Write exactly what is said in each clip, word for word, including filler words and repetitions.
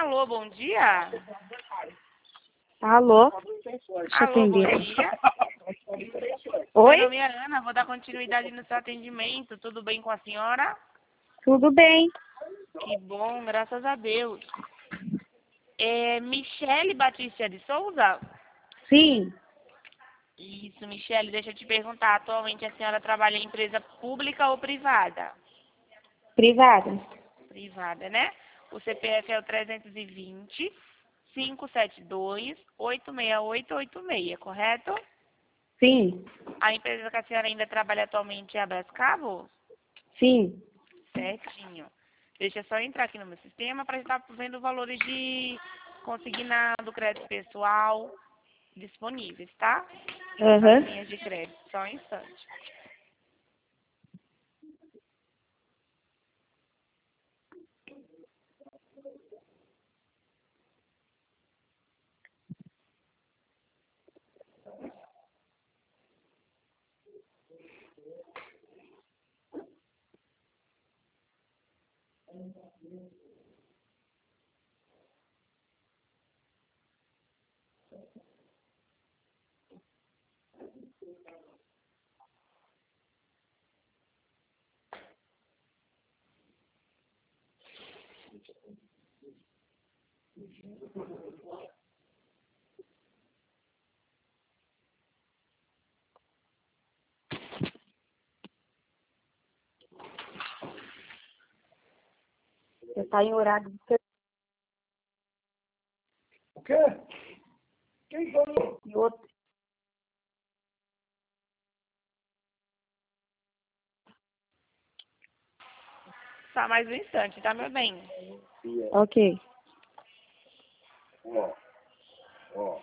Alô, bom dia. Alô? Deixa eu Alô, bom atender. dia. Oi? Meu nome é Ana, vou dar continuidade no seu atendimento. Tudo bem com a senhora? Tudo bem? Que bom, graças a Deus. É Michele Batista de Souza? Sim, Isso, Michele, deixa eu te perguntar. Atualmente a senhora trabalha em empresa pública ou privada? privada. Privada, né? O C P F é o trezentos e vinte, cinco sete dois, oito seis oito oito seis, correto? Sim, A empresa que a senhora ainda trabalha atualmente é a Brascabo? sim. Certinho. Deixa eu só entrar aqui no meu sistema para estar vendo valores de consignado, crédito pessoal disponíveis, tá? As Aham. linhas de crédito, só um instante. Você está em horário de serviço. O quê? Quem falou? E outro. Só mais um instante, tá, meu bem? Ok. Ó, ó.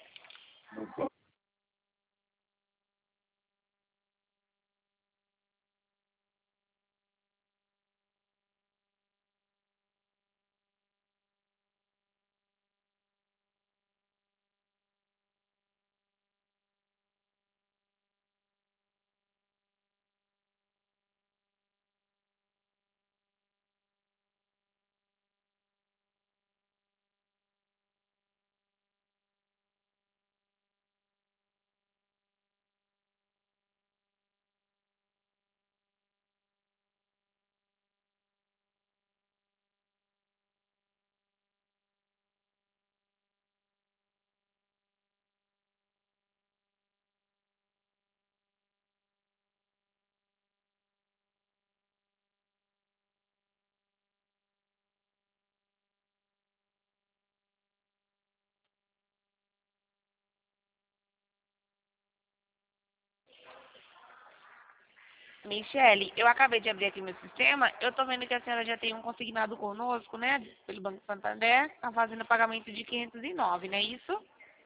Michele, eu acabei de abrir aqui meu sistema. Eu tô vendo que a senhora já tem um consignado conosco, né? Pelo Banco Santander. Tá fazendo pagamento de quinhentos e nove, não é isso?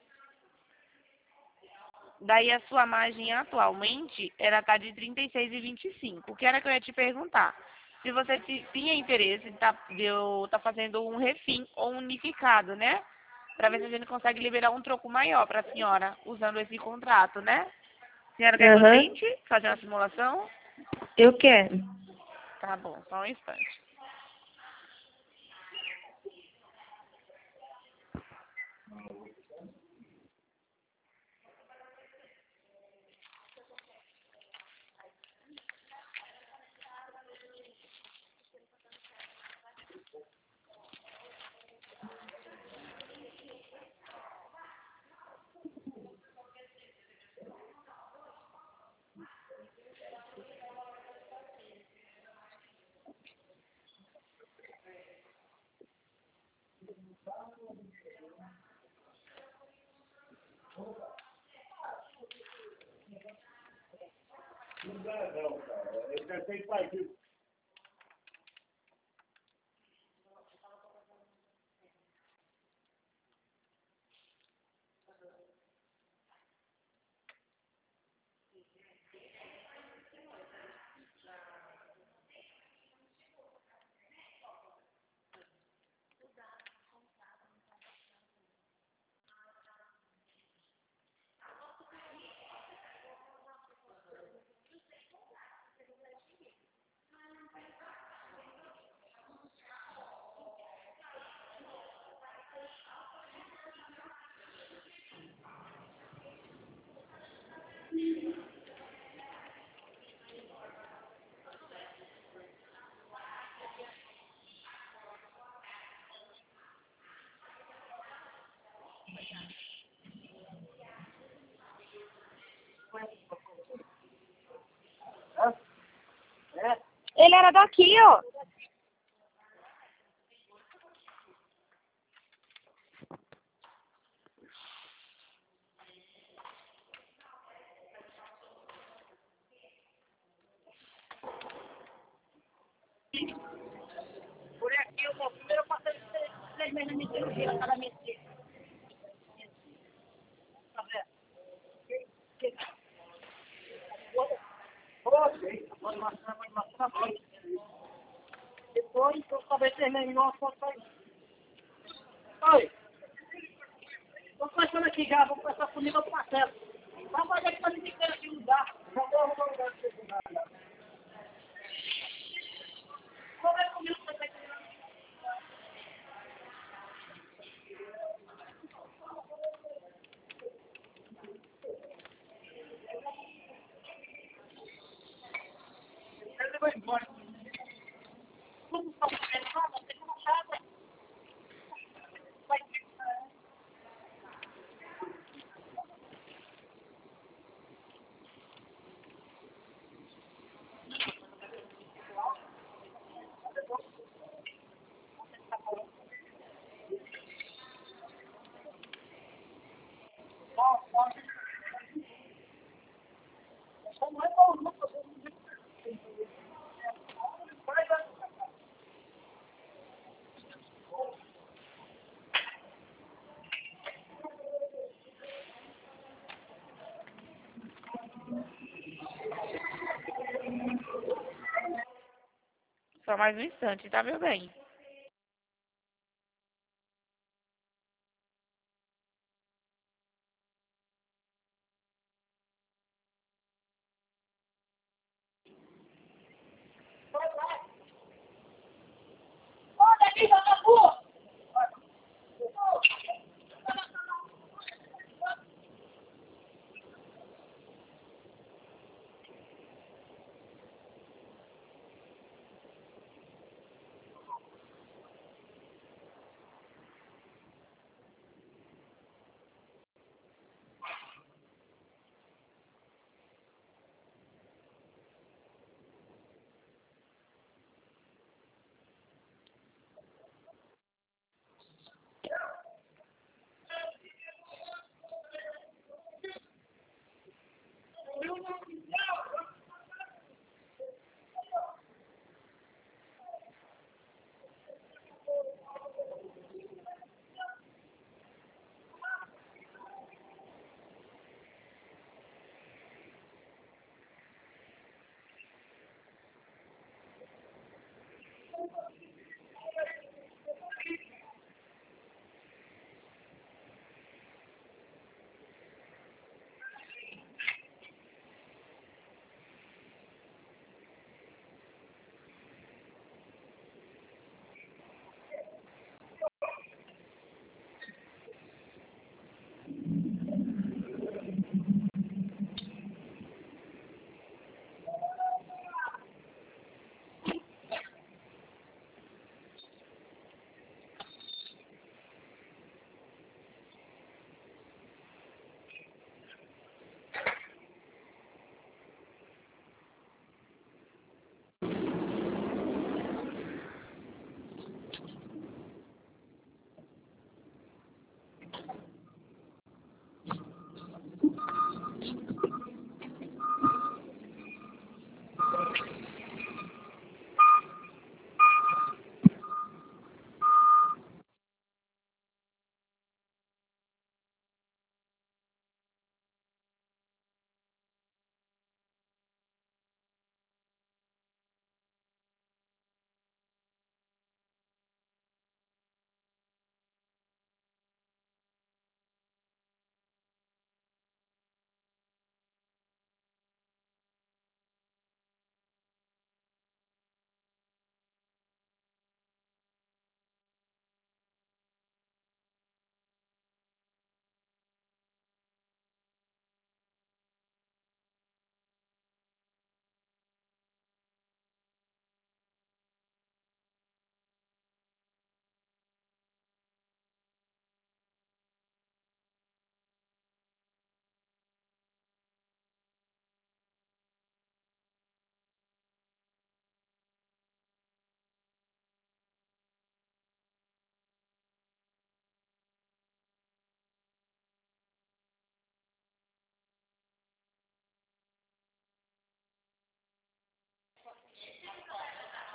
Daí a sua margem atualmente, ela tá de trinta e seis e vinte e cinco. O que era que eu ia te perguntar? Se você ti- tinha interesse em tá, de eu tá fazendo um refim ou um unificado, né? Pra ver se a gente consegue liberar um troco maior pra senhora, usando esse contrato, né? A senhora quer que eu Aham. tente fazer uma simulação? Eu quero. Tá bom, só um instante. Não dá não, cara. Ele já tem partido. era daqui, ó. Por aqui eu vou primeiro passar três meses de cirurgia cada mês. Tá vendo? Pode maçã, pode maçã, pode. Depois eu talvez termine nosso ponto aí. Oi. Estou começando aqui já, vou começar comigo com o Marcelo. Vamos fazer que tá me indicando aqui o lugar. Já vou arrumar um lugar pra você jogar. Vamos ver comigo que você vai ter. Ele vai embora. Como está fazendo nada? Tem uma chata. Vai ficar. Como é bom, não tô Só mais um instante, tá, meu bem? Olha aqui, vagabundo!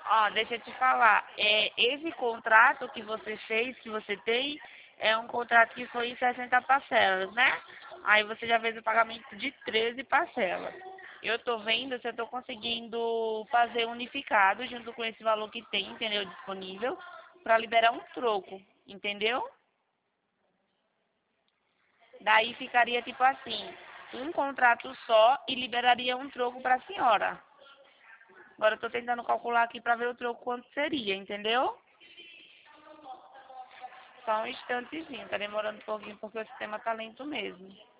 Ó, deixa eu te falar. É, esse contrato que você fez, que você tem, é um contrato que foi em sessenta parcelas, né? Aí você já fez o pagamento de treze parcelas. Eu tô vendo se eu tô conseguindo fazer unificado junto com esse valor que tem, entendeu? Disponível, para liberar um troco, entendeu? Daí ficaria tipo assim, um contrato só e liberaria um troco para a senhora. Agora eu tô tentando calcular aqui para ver o troco quanto seria, entendeu? Só um instantezinho, tá demorando um pouquinho porque o sistema tá lento mesmo.